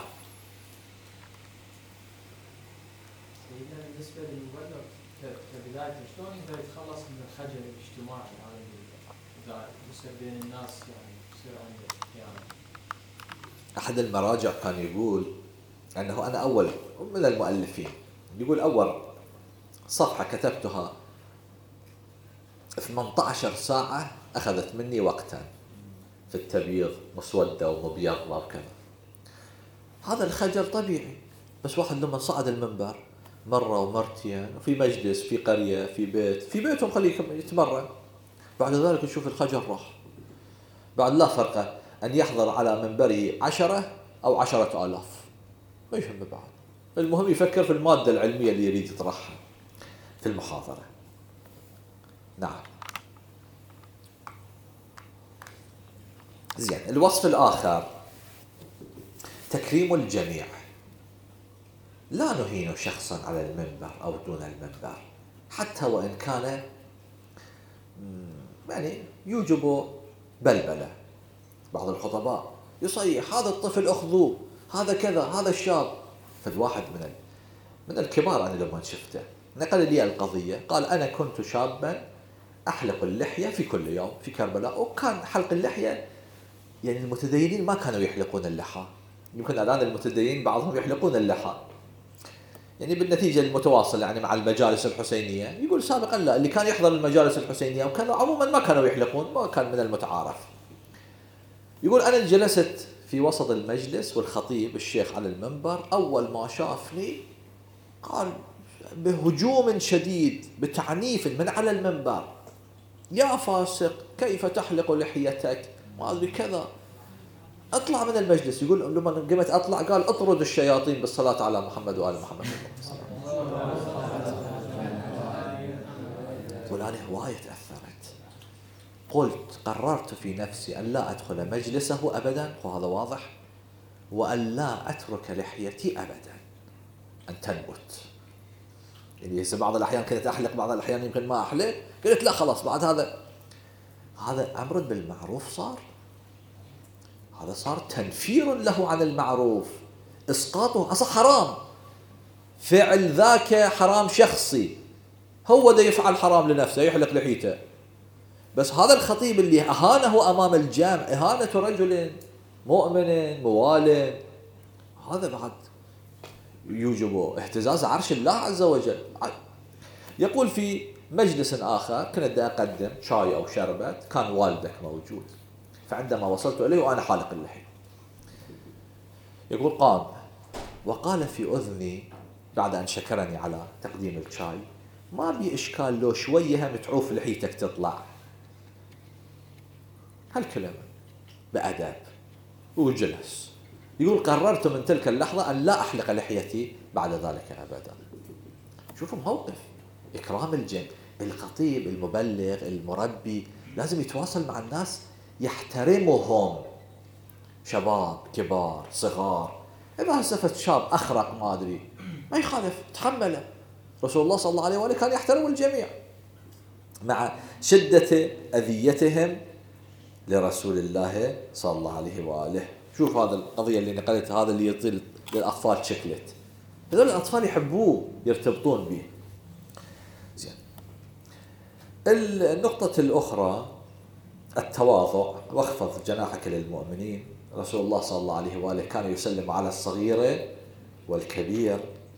سيدنا بالنسبة للمبلغ كبداية شلون يقدر يتخلص من الخجل الاجتماعي هذا اللي يصير بين الناس، يعني يصير عنده يعني. أحد المراجع كان يقول أنه أنا أول من المؤلفين، يقول أول صفحة كتبتها ثمانية عشر ساعة أخذت مني وقتا في التبييض، مسودة ومبيضة وكذا. هذا الخجل طبيعي، بس واحد لما صعد المنبر مرة ومرتين في مجلس في قرية في بيت في بيتهم خليه يتمرن، بعد ذلك نشوف الخجل راح. بعد لا فرق أن يحضر على منبره عشرة أو عشرة آلاف، ما يهم بعد، المهم يفكر في المادة العلمية اللي يريد يطرحها في المحاضرة. نعم. زين، الوصف الآخر تكريم الجميع. لا نهين شخصا على المنبر أو دون المنبر، حتى وإن كان يعني يوجب بلبلة. بعض الخطباء يصيح هذا الطفل أخذوه، هذا كذا، هذا الشاب. فالواحد من من الكبار أنا لما شفته نقل لي القضية، قال أنا كنت شابا أحلق اللحية في كل يوم في كربلاء، وكان حلق اللحية يعني المتدينين ما كانوا يحلقون اللحى، يمكن الآن المتدينين بعضهم يحلقون اللحى يعني بالنتيجة المتواصلة يعني مع المجالس الحسينية. يقول سابقا لا، اللي كان يحضر المجالس الحسينية وكانوا عموما ما كانوا يحلقون، ما كان من المتعارف. يقول أنا جلست في وسط المجلس والخطيب الشيخ على المنبر، أول ما شافني قال بهجوم شديد بتعنيف من على المنبر: يا فاسق كيف تحلق لحيتك، ما أدري كذا. اطلع من المجلس. يقول لما قمت اطلع قال اطرد الشياطين بالصلاة على محمد وآل محمد. يقول أنا هواية تأثرت، قلت قررت في نفسي أن لا أدخل مجلسه أبدا، وهذا واضح، وأن لا أترك لحيتي أبدا أن تنبت. يعني بعض الأحيان كنت أحلق، بعض الأحيان يمكن ما أحلق، قلت لا خلاص بعد هذا هذا أمر بالمعروف صار، هذا صار تنفير له عن المعروف، إسقاطه أصلا حرام، فعل ذاك حرام شخصي، هو ده يفعل حرام لنفسه يحلق لحيته. بس هذا الخطيب اللي أهانه أمام الجامع إهانة رجل مؤمن موال، هذا بعد يوجب اهتزاز عرش الله عز وجل. يقول في مجلس آخر كنت أقدم شاي أو شربت، كان والدك موجود، فعندما وصلت إليه وأنا حالق اللحية، يقول قام وقال في أذني بعد أن شكرني على تقديم الشاي: ما بي إشكال لو شوية هم تعوف لحيتك تطلع. هالكلمة بأدب وجلس. يقول قررت من تلك اللحظة أن لا أحلق لحيتي بعد ذلك أبدا. شوفوا موقف إكرام الجن. الخطيب المبلغ المربي لازم يتواصل مع الناس، يحترمهم، شباب كبار صغار. إذا هسفت شاب أخرق ما أدري ما يخالف، تحمله. رسول الله صلى الله عليه وآله كان يحترم الجميع مع شدة أذيتهم لرسول الله صلى الله عليه وآله. شوف هذا القضية اللي نقلتها، هذا اللي يطيل للأطفال شكلت، هذول الأطفال يحبوه يرتبطون به. زين. النقطة الأخرى التواضع، واخفض جناحك للمؤمنين. رسول الله صلى الله عليه وآله كان يسلم على الصغير والكبير،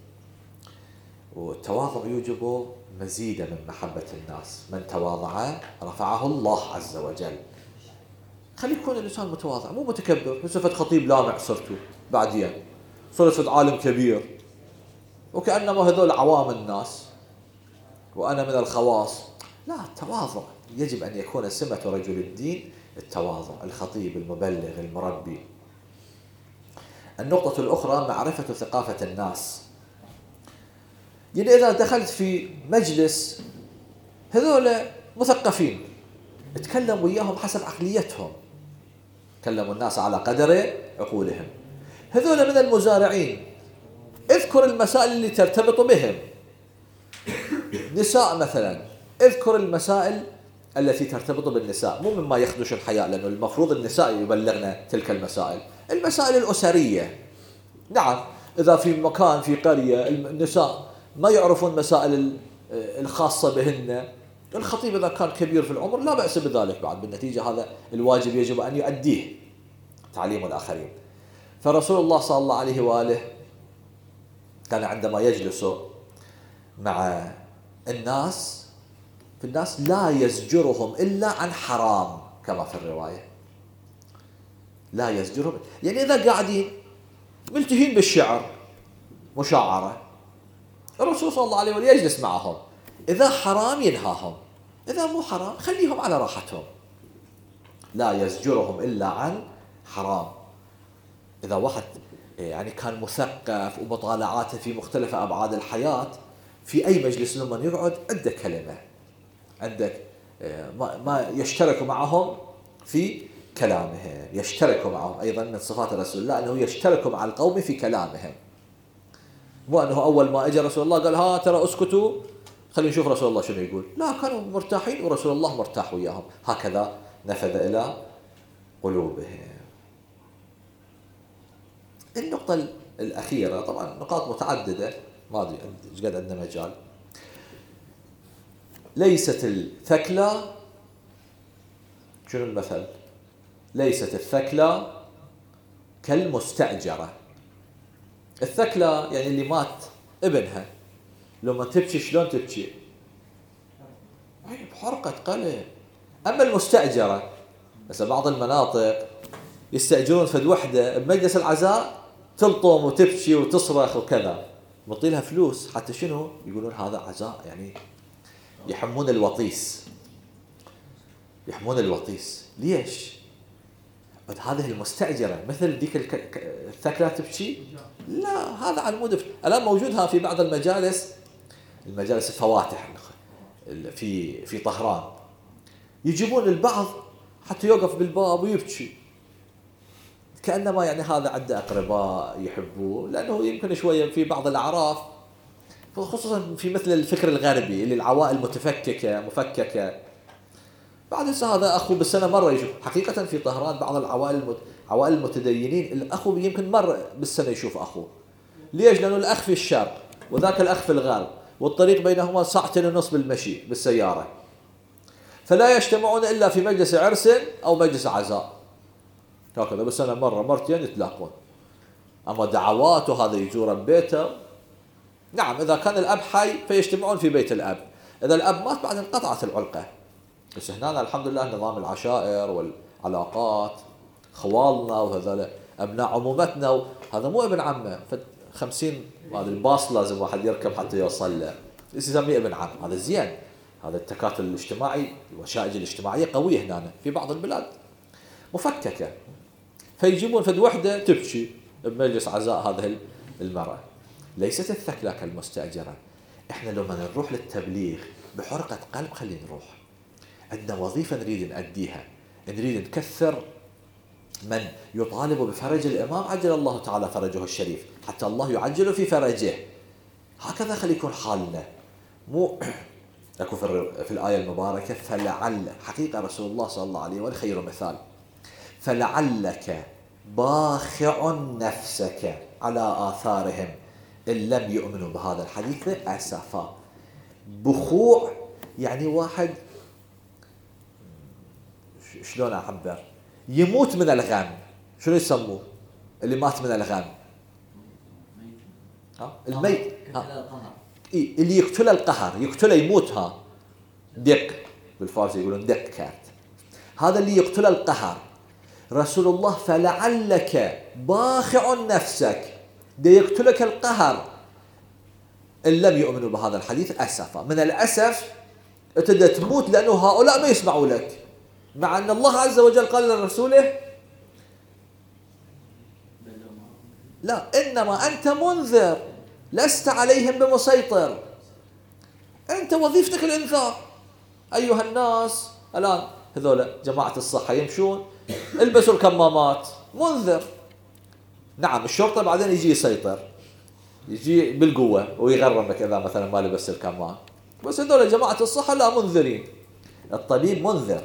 والتواضع يوجب مزيدا من محبة الناس. من تواضع رفعه الله عز وجل. خلي يكون الإنسان متواضع، مو متكبر. صرت خطيب لامع صرته بعدين، صرت عالم كبير وكأنما هذول عوام الناس وأنا من الخواص. لا، التواضع يجب أن يكون سمة رجل الدين، التواضع، الخطيب المبلغ المربي. النقطة الأخرى معرفة ثقافة الناس. يعني إذا دخلت في مجلس هذول مثقفين، اتكلم وياهم حسب عقليتهم، كلموا الناس على قدر عقولهم. هذول من المزارعين، اذكر المسائل اللي ترتبط بهم. نساء مثلا، اذكر المسائل التي ترتبط بالنساء، مو مما يخدش الحياء، لأنه المفروض النساء يبلغن تلك المسائل، المسائل الأسرية. نعم، إذا في مكان في قرية النساء ما يعرفون مسائل الخاصة بهن، الخطيب إذا كان كبير في العمر لا بأس بذلك، بعد بالنتيجة هذا الواجب يجب أن يؤديه، تعليم الآخرين. فرسول الله صلى الله عليه وآله كان عندما يجلس مع الناس في الناس لا يزجرهم إلا عن حرام، كما في الرواية لا يزجرهم. يعني إذا قاعدين ملتهين بالشعر مشاعرة، الرسول صلى الله عليه وآله يجلس معهم، إذا حرام ينهاهم، إذا مو حرام خليهم على راحتهم. لا يزجرهم إلا عن حرام. إذا واحد يعني كان مثقف ومطالعاته في مختلف أبعاد الحياة، في أي مجلس لما يقعد عنده كلمة، عندك ما يشترك معهم في كلامهم، يشترك معهم. أيضا من صفات رسول الله أنه يشترك مع القوم في كلامهم، مو أنه أول ما أجى رسول الله قال ها ترى اسكتوا خلينا نشوف رسول الله شنو يقول. لا، كانوا مرتاحين ورسول الله مرتاح وياهم، هكذا نفذ إلى قلوبهم. النقطة الأخيرة، طبعا نقاط متعددة ما أدري إيش قد عندنا مجال. ليست الثكلى، شنو المثل؟ ليست الثكلى كالمستأجرة. الثكلى يعني اللي مات ابنها، لما تبكي شلون تبكي؟ بحرقة قلب. أما المستأجرة، بس بعض المناطق يستأجرون فد وحدة بمجلس العزاء تلطم وتبكي وتصرخ وكذا، مطيلها فلوس حتى شنو؟ يقولون هذا عزاء، يعني يحمون الوطيس، يحمون الوطيس. ليش؟ هذه المستأجرة مثل ديك الثكلى تبكي؟ لا، هذا عنمود. الآن موجودها في بعض المجالس، المجالس الفواتح في في طهران، يجيبون البعض حتى يوقف بالباب ويبكي، كأنما يعني هذا عنده أقرباء يحبوه، لأنه يمكن شوية في بعض الأعراف، خصوصا في مثل الفكر الغربي اللي العوائل متفككة مفككة. بعد هسه هذا أخو بالسنة مرة يشوف. حقيقة في طهران بعض العوائل المت... عوائل المتدينين الأخو يمكن مرة بالسنة يشوف أخوه. ليش؟ لأنه الأخ في الشرق وذاك الأخ في الغرب، والطريق بينهما ساعتين ونص بالمشي بالسيارة، فلا يجتمعون إلا في مجلس عرس أو مجلس عزاء، هكذا بالسنة مرة مرتين يتلاقون. أما دعوات وهذا يزور بيته، نعم إذا كان الأب حي فيجتمعون في بيت الأب، إذا الأب مات بعد انقطعت العلقة. بس هنا الحمد لله نظام العشائر علاقات، خوالنا وهذول أبناء عمومتنا، هذا مو ابن عمه، خمسين ما أدري باص لازم واحد يركب حتى يوصل له، يسميه ابن عم، هذا زين. هذا التكاتل الاجتماعي، الوشائج الاجتماعية قوية هنا، في بعض البلاد مفككة، فيجيبون فد وحدة تبكي بمجلس عزاء هذه المرأة. ليست الثكلى كالمستأجرة. احنا لما نروح للتبليغ بحرقة قلب خلينا نروح، عندنا وظيفة نريد نأديها، نريد نكثر من يطالب بفرج الإمام عجل الله تعالى فرجه الشريف، حتى الله يعجل في فرجه. هكذا خلي يكون حالنا. مو أكو في الآية المباركة فلعل، حقيقة رسول الله صلى الله عليه وسلم خير مثال، فلعلك باخع نفسك على آثارهم إن لم يؤمنوا بهذا الحديث أسفا. بخوع يعني واحد شلون أعبر، يموت من الغم. شنو يسموه اللي مات من الغم؟ ها الميت، ها إيه اللي يقتل القهر، يقتله يموت. ها دق بالفارسي يقولون دق كارت، هذا اللي يقتل القهر. رسول الله فلعلك باخع نفسك، ده يقتلك القهر إن لم يؤمنوا بهذا الحديث أسفا. من الأسف تبدأ تموت لأنه هؤلاء ما يسمعوا لك، مع أن الله عز وجل قال لرسوله لا إنما أنت منذر لست عليهم بمسيطر، أنت وظيفتك الإنذار. أيها الناس الآن هذول جماعة الصحة يمشون البسوا الكمامات، منذر. نعم الشرطة بعدين يجي يسيطر، يجي بالقوة ويغرمك إذا مثلا ما لبس الكمام، بس هذول جماعة الصحة لا منذرين. الطبيب منذر.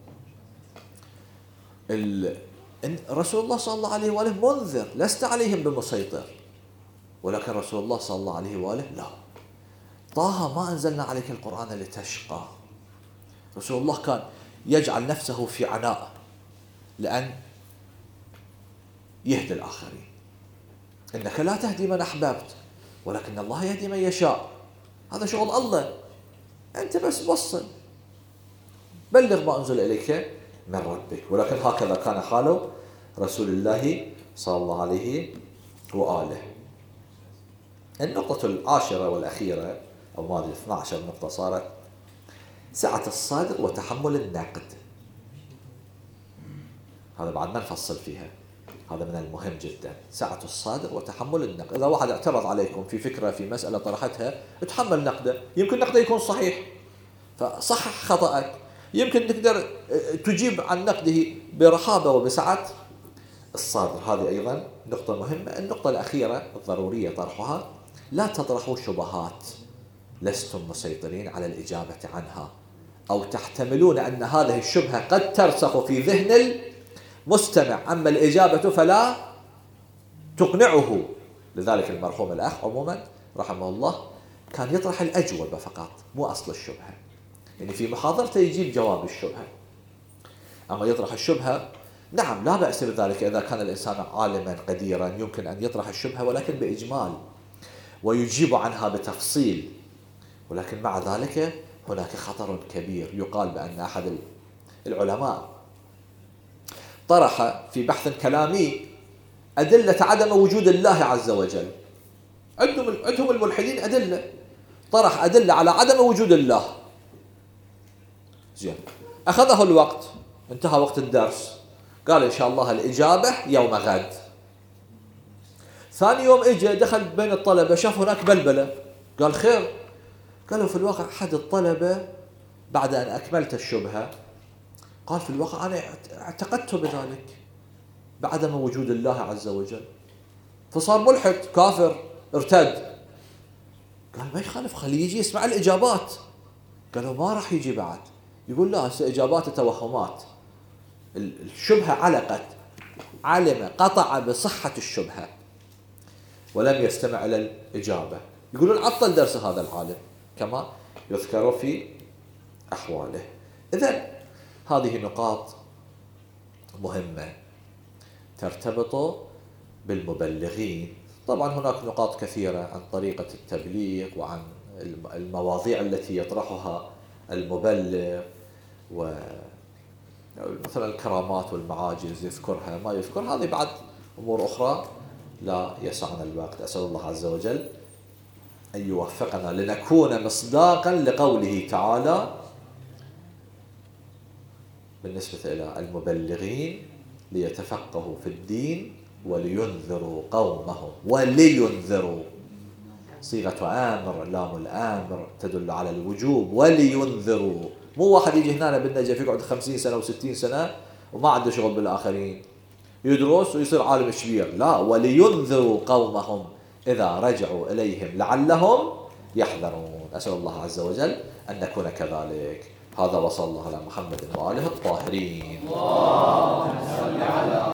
رسول الله صلى الله عليه وآله منذر لست عليهم بمسيطر، ولكن رسول الله صلى الله عليه وآله لا. طه ما أنزلنا عليك القرآن لتشقى. رسول الله كان يجعل نفسه في عناء لأن يهدي الآخرين. إنك لا تهدي من أحببت ولكن الله يهدي من يشاء. هذا شغل الله، أنت بس وصل بلغ ما أنزل إليك من ربك. ولكن هكذا كان حاله رسول الله صلى الله عليه وآله. النقطة العاشرة والأخيرة أو ما أدري اثنتي عشرة نقطة صارت، سعة الصدر وتحمل النقد. هذا بعد ما نفصل فيها، هذا من المهم جدا. سعة الصدر وتحمل النقد. إذا واحد اعترض عليكم في فكرة في مسألة طرحتها، اتحمل نقده، يمكن نقده يكون صحيح فصحح خطأك، يمكن تقدر تجيب عن نقده برحابة وبسعة الصدر. هذه أيضا نقطة مهمة. النقطة الأخيرة الضرورية طرحها، لا تطرحوا شبهات لستم مسيطرين على الإجابة عنها، أو تحتملون أن هذه الشبهة قد ترسخ في ذهن المستمع، أما الإجابة فلا تقنعه. لذلك المرحوم الأخ عموما رحمه الله كان يطرح الأجوبة فقط مو أصل الشبهة، يعني في محاضرته يجيب جواب الشبهة، أما يطرح الشبهة نعم لا بأس بذلك إذا كان الإنسان عالما قديرا يمكن أن يطرح الشبهة ولكن بإجمال ويجيب عنها بتفصيل. ولكن مع ذلك هناك خطر كبير. يقال بأن أحد العلماء طرح في بحث كلامي أدلة عدم وجود الله عز وجل. عندهم عندهم الملحدين أدلة، طرح أدلة على عدم وجود الله. زين، أخذه الوقت، انتهى وقت الدرس، قال إن شاء الله الإجابة يوم غد. ثاني يوم إجا دخل بين الطلبة، شاف هناك بلبلة، قال خير؟ قالوا في الواقع أحد الطلبة بعد أن أكملت الشبهة قال في الواقع أنا اعتقدت بذلك بعدم وجود الله عز وجل، فصار ملحد كافر ارتد. قال ما يخالف، خليه يجي يسمع الإجابات. قالوا ما راح يجي بعد. يقول لا إجابات توهمات، الشبهة علقت، علم قطع بصحة الشبهة ولم يستمع إلى الإجابة. يقولون عطل درس هذا العالم كما يذكر في أحواله. إذن هذه نقاط مهمة ترتبط بالمبلغين. طبعا هناك نقاط كثيرة عن طريقة التبليغ وعن المواضيع التي يطرحها المبلغ مثلا الكرامات والمعاجز يذكرها ما يذكر، هذه بعد أمور أخرى لا يسعنا الوقت. أسأل الله عز وجل أن يوفقنا لنكون مصداقا لقوله تعالى بالنسبة إلى المبلغين ليتفقهوا في الدين ولينذروا قومهم. ولينذروا صيغة آمر، لام الآمر تدل على الوجوب. ولينذروا، مو واحد يجي هنا بالنجف يقعد خمسين سنة وستين سنة وما عنده شغل بالآخرين، يدرس ويصير عالم كبير، لا، ولينذروا قومهم إذا رجعوا إليهم لعلهم يحذرون. أسأل الله عز وجل أن نكون كذلك. هذا وصلى الله على محمد وآله الطاهرين.